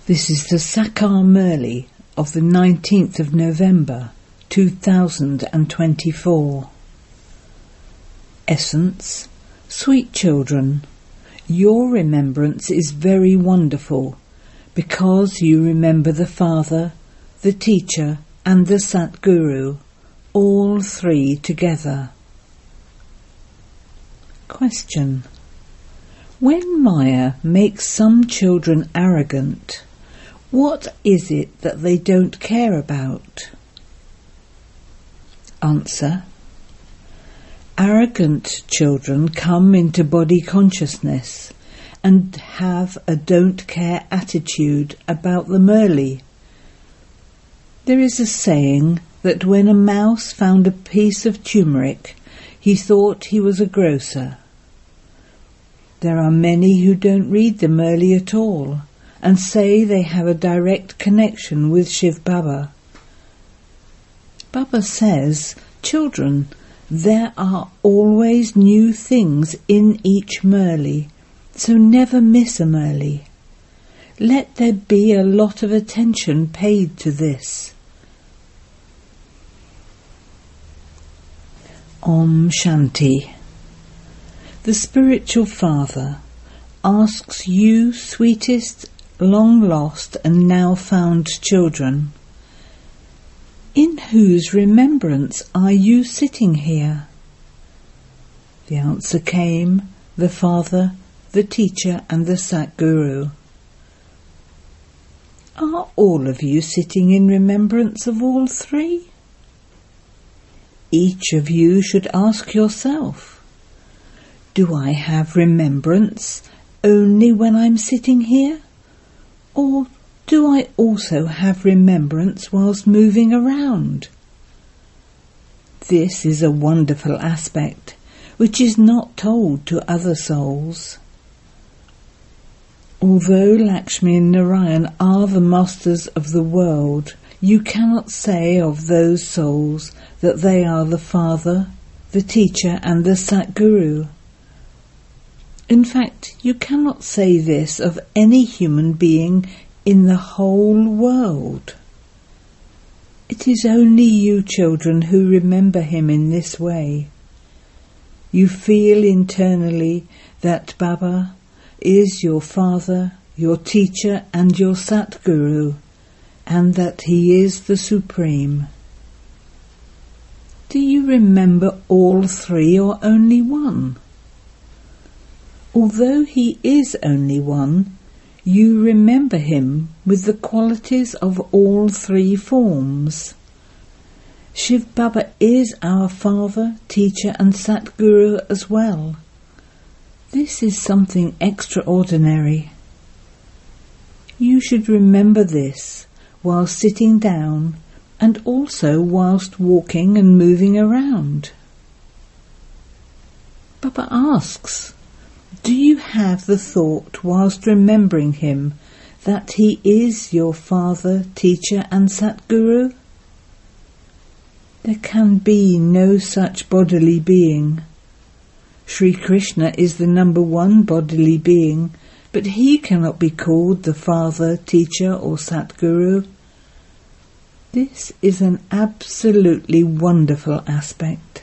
This is the Sakar Murli of the 19th of November 2024. Essence: Sweet children, your remembrance is very wonderful because you remember the Father, the Teacher and the Satguru, all three together. Question: when Maya makes some children arrogant, what is it that they don't care about? Answer: arrogant children come into body consciousness and have a don't care attitude about the Murli. There is a saying that when a mouse found a piece of turmeric, he thought he was a grocer. There are many who don't read the Murli at all and say they have a direct connection with Shiv Baba. Baba says, children, there are always new things in each Murli, so never miss a Murli. Let there be a lot of attention paid to this. Om Shanti. The Spiritual Father asks you, sweetest, long-lost and now-found children, in whose remembrance are you sitting here? The answer came, the Father, the Teacher and the Satguru. Are all of you sitting in remembrance of all three? Each of you should ask yourself, do I have remembrance only when I'm sitting here? Or do I also have remembrance whilst moving around? This is a wonderful aspect which is not told to other souls. Although Lakshmi and Narayan are the masters of the world, you cannot say of those souls that they are the Father, the Teacher and the Satguru. In fact, you cannot say this of any human being in the whole world. It is only you children who remember him in this way. You feel internally that Baba is your Father, your Teacher and your Satguru, and that he is the Supreme. Do you remember all three or only one? Although he is only one, you remember him with the qualities of all three forms. Shiv Baba is our Father, Teacher and Satguru as well. This is something extraordinary. You should remember this while sitting down and also whilst walking and moving around. Baba asks, do you have the thought whilst remembering him that he is your Father, Teacher and Satguru? There can be no such bodily being. Sri Krishna is the number one bodily being, but he cannot be called the Father, Teacher or Satguru. This is an absolutely wonderful aspect.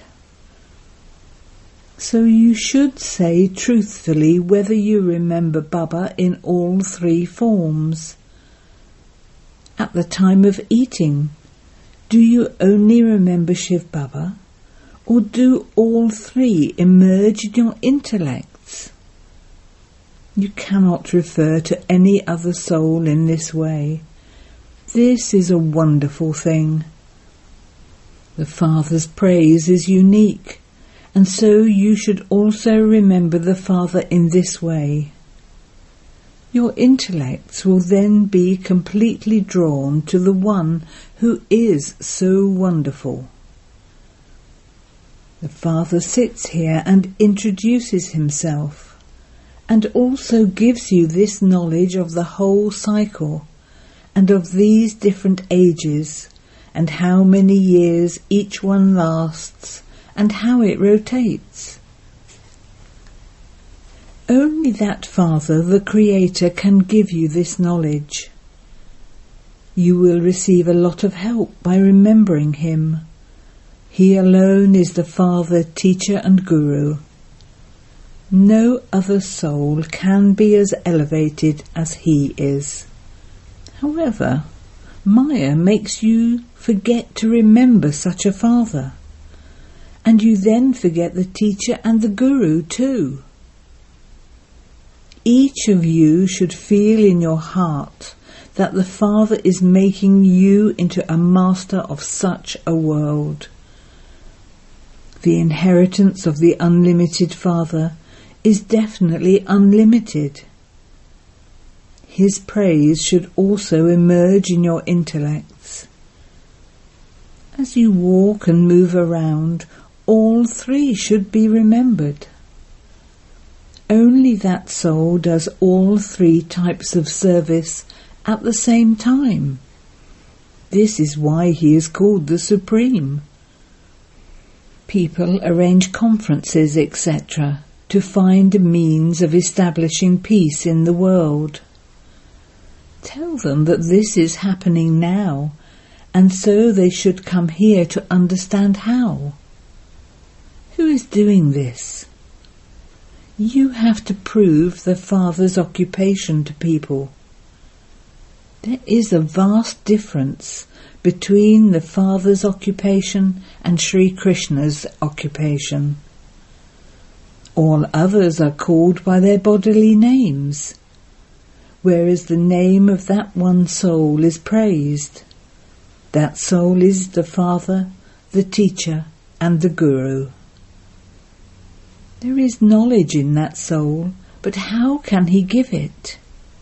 So you should say truthfully whether you remember Baba in all three forms. At the time of eating, do you only remember Shiv Baba, or do all three emerge in your intellects? You cannot refer to any other soul in this way. This is a wonderful thing. The Father's praise is unique, and so you should also remember the Father in this way. Your intellects will then be completely drawn to the one who is so wonderful. The Father sits here and introduces himself, and also gives you this knowledge of the whole cycle, and of these different ages, and how many years each one lasts, and how it rotates. Only that Father, the Creator, can give you this knowledge. You will receive a lot of help by remembering him. He alone is the Father, Teacher and Guru. No other soul can be as elevated as he is. However, Maya makes you forget to remember such a Father, and you then forget the Teacher and the Guru too. Each of you should feel in your heart that the Father is making you into a master of such a world. The inheritance of the unlimited Father is definitely unlimited. His praise should also emerge in your intellects. As you walk and move around, all three should be remembered. Only that soul does all three types of service at the same time. This is why he is called the Supreme. People arrange conferences, etc., to find a means of establishing peace in the world. Tell them that this is happening now, and so they should come here to understand how. Who is doing this? You have to prove the Father's occupation to people. There is a vast difference between the Father's occupation and Sri Krishna's occupation. All others are called by their bodily names, whereas the name of that one soul is praised. That soul is the Father, the Teacher, and the Guru. There is knowledge in that soul, but how can he give it?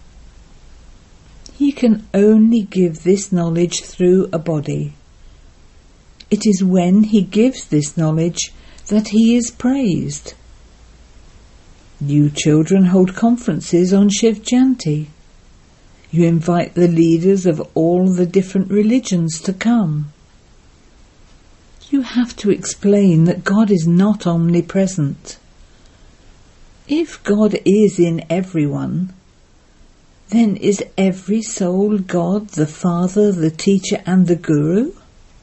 He can only give this knowledge through a body. It is when he gives this knowledge that he is praised. You children hold conferences on Shiv Jayanti. You invite the leaders of all the different religions to come. You have to explain that God is not omnipresent. If God is in everyone, then is every soul God, the Father, the Teacher and the Guru?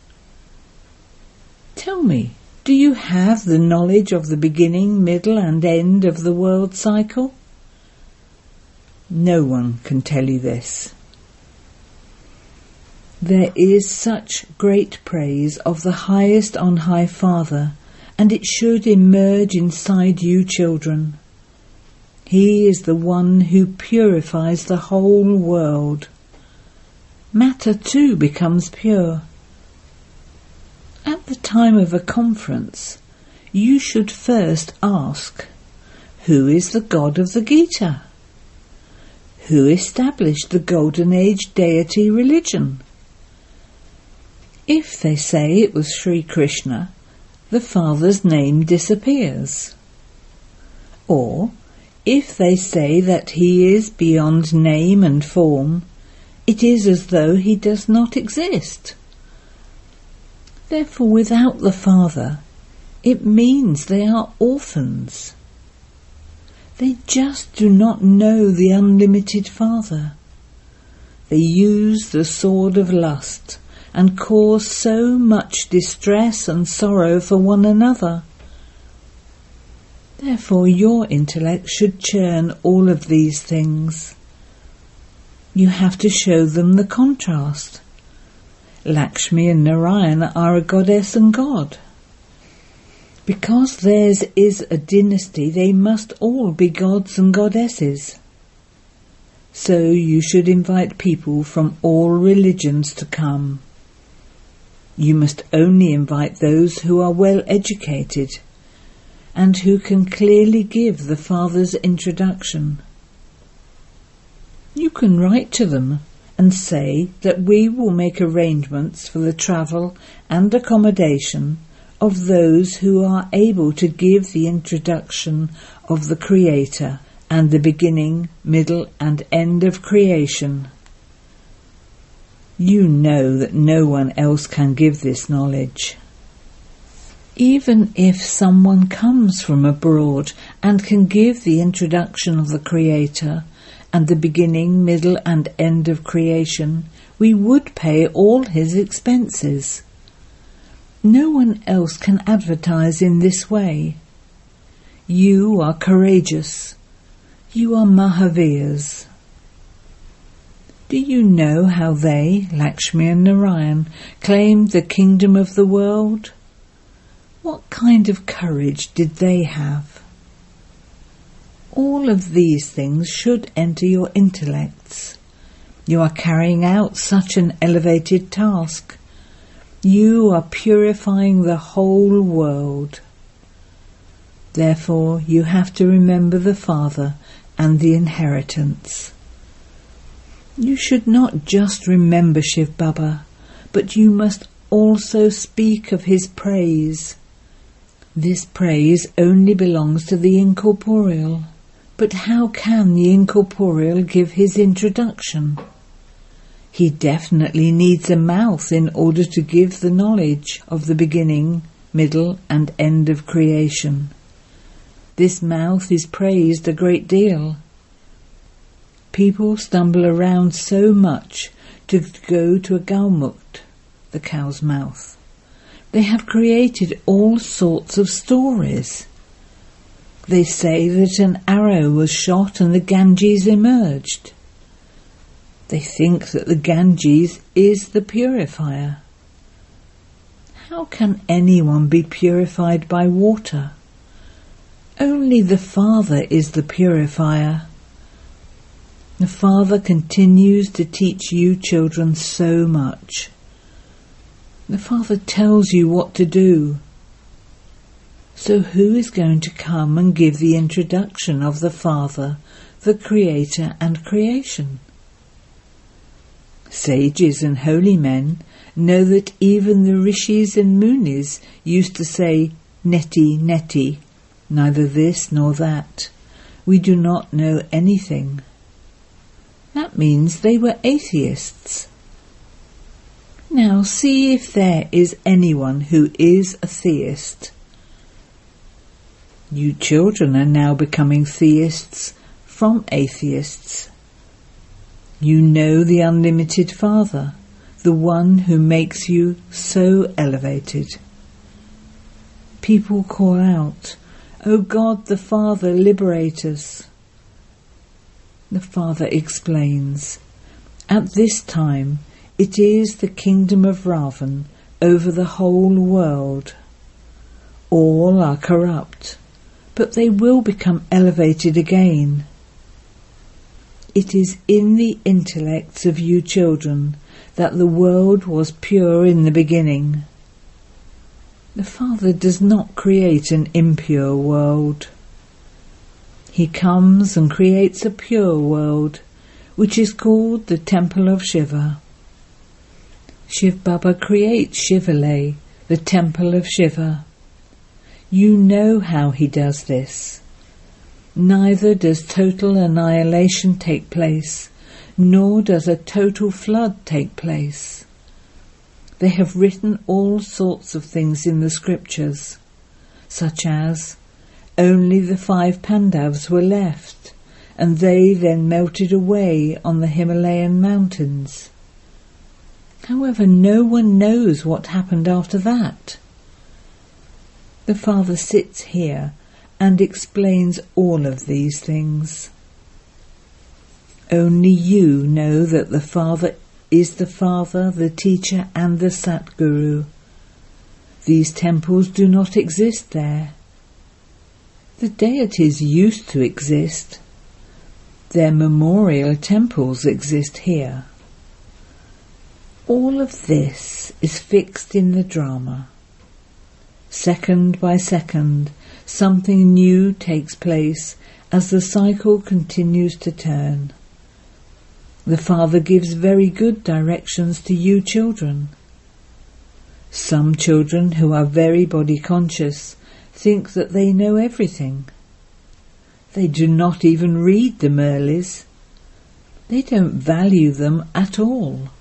Tell me, do you have the knowledge of the beginning, middle and end of the world cycle? No one can tell you this. There is such great praise of the highest on high Father, and it should emerge inside you children. He is the one who purifies the whole world. Matter too becomes pure. At the time of a conference, you should first ask, who is the God of the Gita? Who established the Golden Age deity religion? If they say it was Sri Krishna, the Father's name disappears. Or, if they say that he is beyond name and form, it is as though he does not exist. Therefore, without the Father, it means they are orphans. They just do not know the unlimited Father. They use the sword of lust and cause so much distress and sorrow for one another. Therefore your intellect should churn all of these things. You have to show them the contrast. Lakshmi and Narayana are a goddess and god. Because theirs is a dynasty, they must all be gods and goddesses. So you should invite people from all religions to come. You must only invite those who are well educated and who can clearly give the Father's introduction. You can write to them and say that we will make arrangements for the travel and accommodation of those who are able to give the introduction of the Creator and the beginning, middle and end of creation. You know that no one else can give this knowledge. Even if someone comes from abroad and can give the introduction of the Creator and the beginning, middle and end of creation, we would pay all his expenses. No one else can advertise in this way. You are courageous. You are Mahavirs. Do you know how they, Lakshmi and Narayan, claimed the kingdom of the world? What kind of courage did they have? All of these things should enter your intellects. You are carrying out such an elevated task. You are purifying the whole world. Therefore, you have to remember the Father and the inheritance. You should not just remember Shiv Baba, but you must also speak of his praise. This praise only belongs to the incorporeal. But how can the incorporeal give his introduction? He definitely needs a mouth in order to give the knowledge of the beginning, middle and end of creation. This mouth is praised a great deal. People stumble around so much to go to a Gaumukt, the cow's mouth. They have created all sorts of stories. They say that an arrow was shot and the Ganges emerged. They think that the Ganges is the purifier. How can anyone be purified by water? Only the Father is the purifier. The Father continues to teach you children so much. The Father tells you what to do. So who is going to come and give the introduction of the Father, the Creator and creation? Sages and holy men know that even the rishis and munis used to say, neti, neti, neither this nor that. We do not know anything. That means they were atheists. Now see if there is anyone who is a theist. You children are now becoming theists from atheists. You know the unlimited Father, the one who makes you so elevated. People call out, "O God the Father, liberate us." The Father explains, at this time it is the kingdom of Ravan over the whole world. All are corrupt, but they will become elevated again. It is in the intellects of you children that the world was pure in the beginning. The Father does not create an impure world. He comes and creates a pure world, which is called the Temple of Shiva. Shiv Baba creates Shivalay, the Temple of Shiva. You know how he does this. Neither does total annihilation take place, nor does a total flood take place. They have written all sorts of things in the scriptures, such as, only the 5 Pandavas were left, and they then melted away on the Himalayan mountains. However, no one knows what happened after that. The Father sits here and explains all of these things. Only you know that the Father is the Father, the Teacher and the Satguru. These temples do not exist there. The deities used to exist. Their memorial temples exist here. All of this is fixed in the drama. Second by second, something new takes place as the cycle continues to turn. The Father gives very good directions to you children. Some children who are very body conscious think that they know everything. They do not even read the Murlis. They don't value them at all.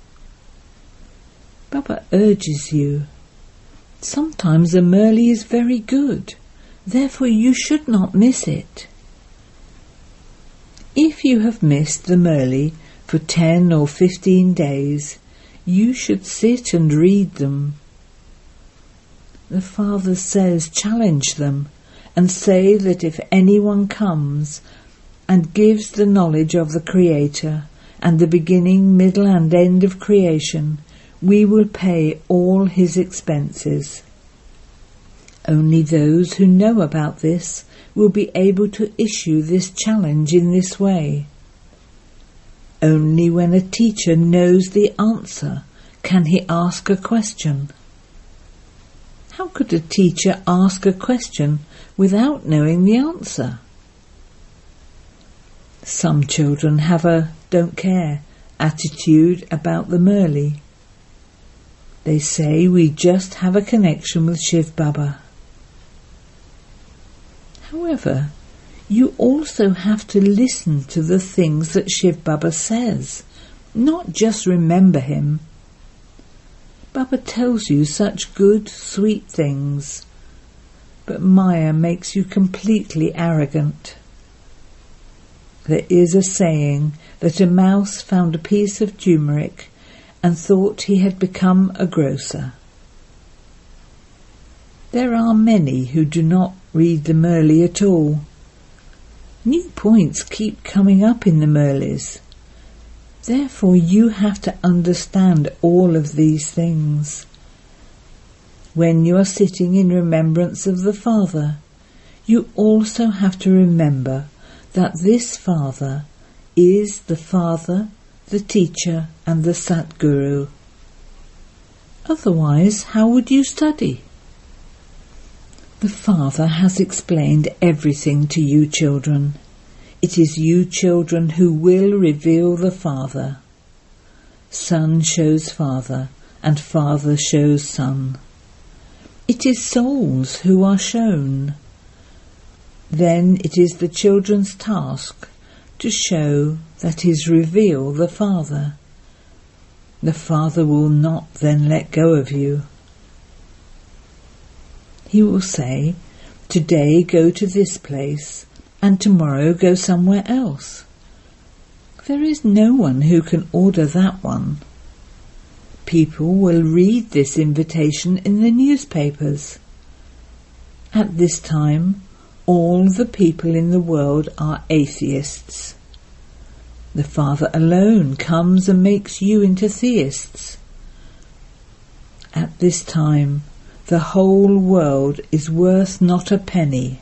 Baba urges you. Sometimes a Murli is very good, therefore you should not miss it. If you have missed the Murli for 10 or 15 days, you should sit and read them. The Father says challenge them and say that if anyone comes and gives the knowledge of the Creator and the beginning, middle and end of creation, we will pay all his expenses. Only those who know about this will be able to issue this challenge in this way. Only when a teacher knows the answer can he ask a question. How could a teacher ask a question without knowing the answer? Some children have a don't care attitude about the Murli. They say we just have a connection with Shiv Baba. However, you also have to listen to the things that Shiv Baba says, not just remember him. Baba tells you such good, sweet things, but Maya makes you completely arrogant. There is a saying that a mouse found a piece of turmeric and thought he had become a grocer. There are many who do not read the Murli at all. New points keep coming up in the Murlis. Therefore you have to understand all of these things. When you are sitting in remembrance of the Father, you also have to remember that this Father is the Father, the Teacher and the Satguru. Otherwise, how would you study? The Father has explained everything to you children. It is you children who will reveal the Father. Son shows Father, and Father shows Son. It is souls who are shown. Then it is the children's task to show, that is, reveal the Father. The Father will not then let go of you. He will say, today go to this place, and tomorrow go somewhere else. There is no one who can order that one. People will read this invitation in the newspapers. At this time, all the people in the world are atheists. The Father alone comes and makes you into theists. At this time, the whole world is worth not a penny.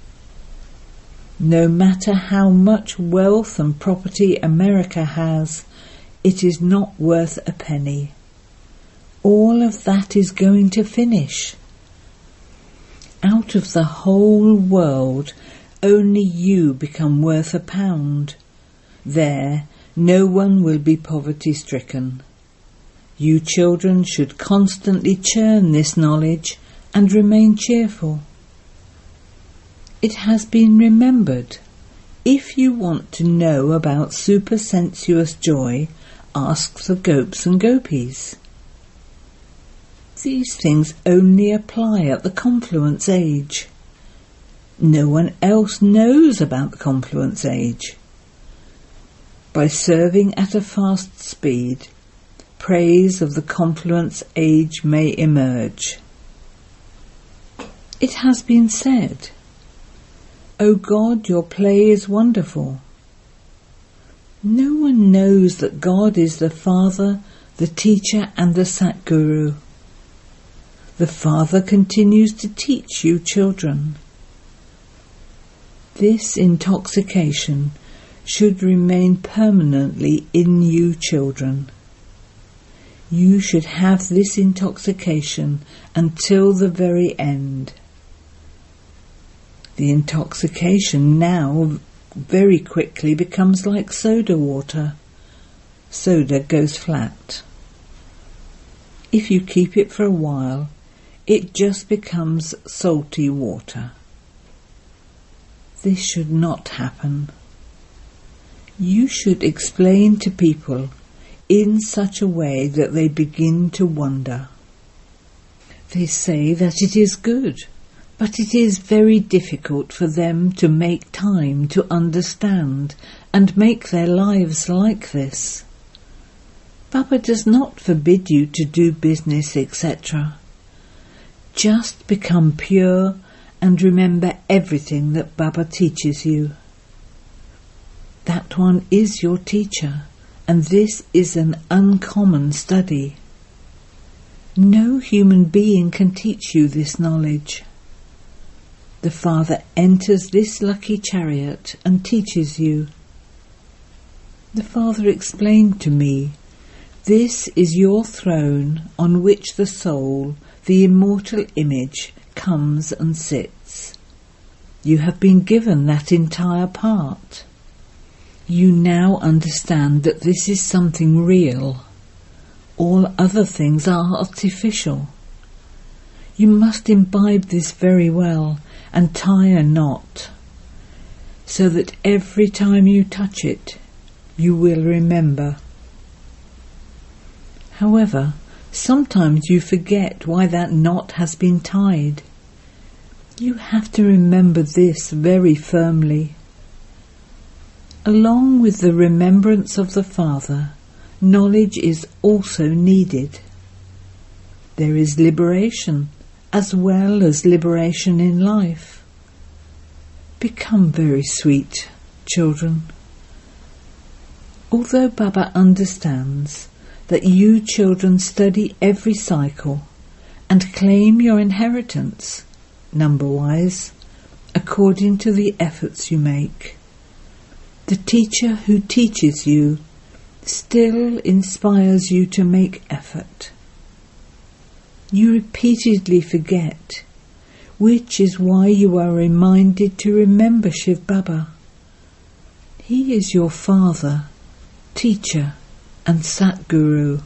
No matter how much wealth and property America has, it is not worth a penny. All of that is going to finish. Out of the whole world, only you become worth £1. There, no one will be poverty-stricken. You children should constantly churn this knowledge and remain cheerful. It has been remembered. If you want to know about supersensuous joy, ask the gopis and gopis. These things only apply at the confluence age. No one else knows about the confluence age. By serving at a fast speed, praise of the confluence age may emerge. It has been said, O God, your play is wonderful. No one knows that God is the Father, the Teacher and the Satguru. The Father continues to teach you children. This intoxication should remain permanently in you children. You should have this intoxication until the very end. The intoxication now very quickly becomes like soda water. Soda goes flat. If you keep it for a while, it just becomes salty water. This should not happen. You should explain to people in such a way that they begin to wonder. They say that it is good, but it is very difficult for them to make time to understand and make their lives like this. Baba does not forbid you to do business, etc. Just become pure and remember everything that Baba teaches you. That one is your teacher, and this is an uncommon study. No human being can teach you this knowledge. The Father enters this lucky chariot and teaches you. The Father explained to me, this is your throne on which the soul, the immortal image, comes and sits. You have been given that entire part. You now understand that this is something real. All other things are artificial. You must imbibe this very well and tie a knot, so that every time you touch it, you will remember. However, sometimes you forget why that knot has been tied. You have to remember this very firmly. Along with the remembrance of the Father, knowledge is also needed. There is liberation as well as liberation in life. Become very sweet, children. Although Baba understands that you children study every cycle and claim your inheritance, number-wise, according to the efforts you make, the teacher who teaches you still inspires you to make effort. You repeatedly forget, which is why you are reminded to remember Shiv Baba. He is your father, teacher and Satguru.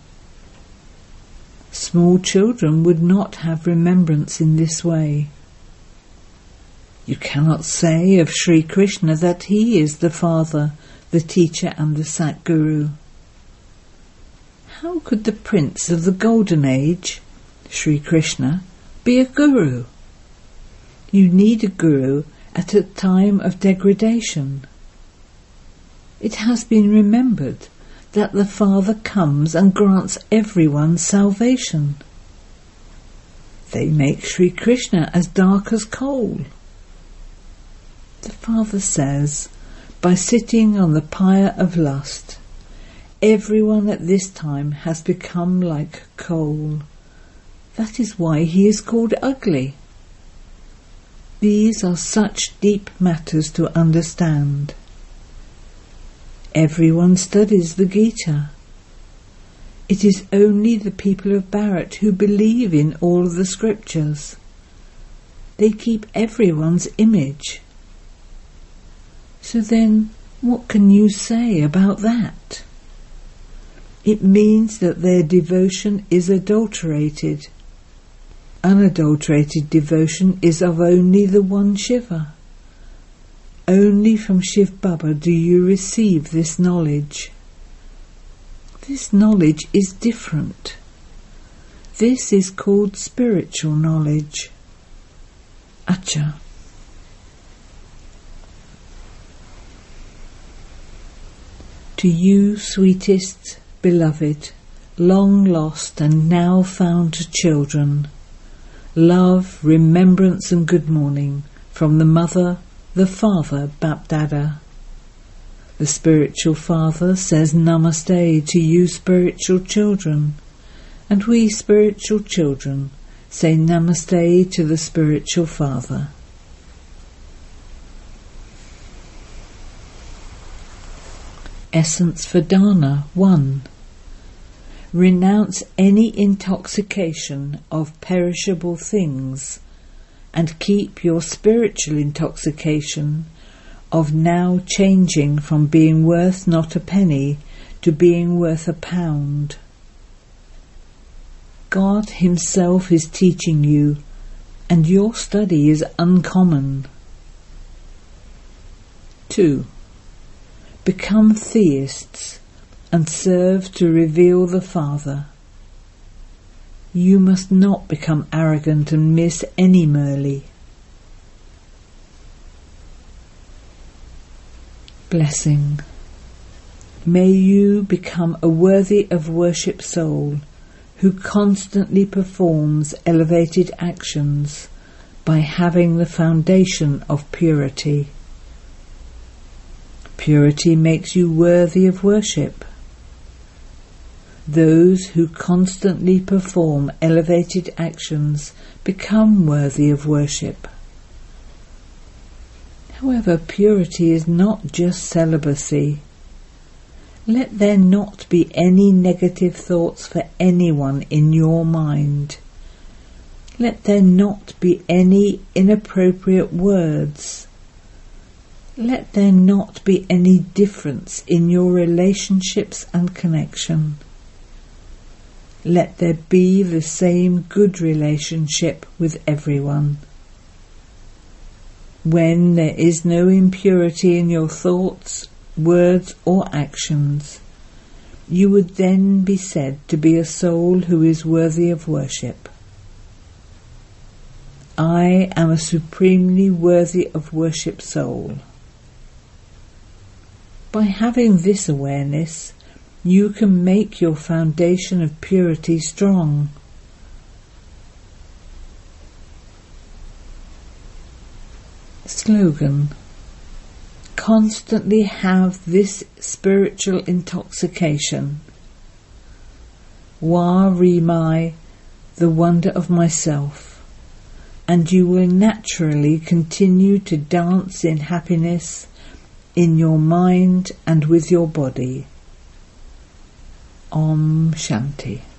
Small children would not have remembrance in this way. You cannot say of Sri Krishna that he is the father, the teacher and the Satguru. How could the prince of the golden age, Sri Krishna, be a guru? You need a guru at a time of degradation. It has been remembered that the Father comes and grants everyone salvation. They make Sri Krishna as dark as coal. The Father says, by sitting on the pyre of lust, everyone at this time has become like coal. That is why he is called ugly. These are such deep matters to understand. Everyone studies the Gita. It is only the people of Bharat who believe in all the scriptures. They keep everyone's image. So then, what can you say about that? It means that their devotion is adulterated. Unadulterated devotion is of only the one Shiva. Only from Shiv Baba do you receive this knowledge. This knowledge is different. This is called spiritual knowledge. Acha. To you, sweetest, beloved, long lost and now found children, love, remembrance and good morning from the Mother, the Father, Bapdada. The spiritual Father says Namaste to you spiritual children, and we spiritual children say Namaste to the spiritual Father. Essence for Dana 1. Renounce any intoxication of perishable things and keep your spiritual intoxication of now changing from being worth not a penny to being worth a pound. God himself is teaching you, and your study is uncommon. 2. Become theists and serve to reveal the Father. You must not become arrogant and miss any Murli. Blessing. May you become a worthy of worship soul who constantly performs elevated actions by having the foundation of purity. Purity makes you worthy of worship. Those who constantly perform elevated actions become worthy of worship. However, purity is not just celibacy. Let there not be any negative thoughts for anyone in your mind. Let there not be any inappropriate words. Let there not be any difference in your relationships and connection. Let there be the same good relationship with everyone. When there is no impurity in your thoughts, words or actions, you would then be said to be a soul who is worthy of worship. I am a supremely worthy of worship soul. By having this awareness, you can make your foundation of purity strong. Slogan: constantly have this spiritual intoxication. Wa Rimai, the wonder of myself, and you will naturally continue to dance in happiness in your mind and with your body. Om Shanti.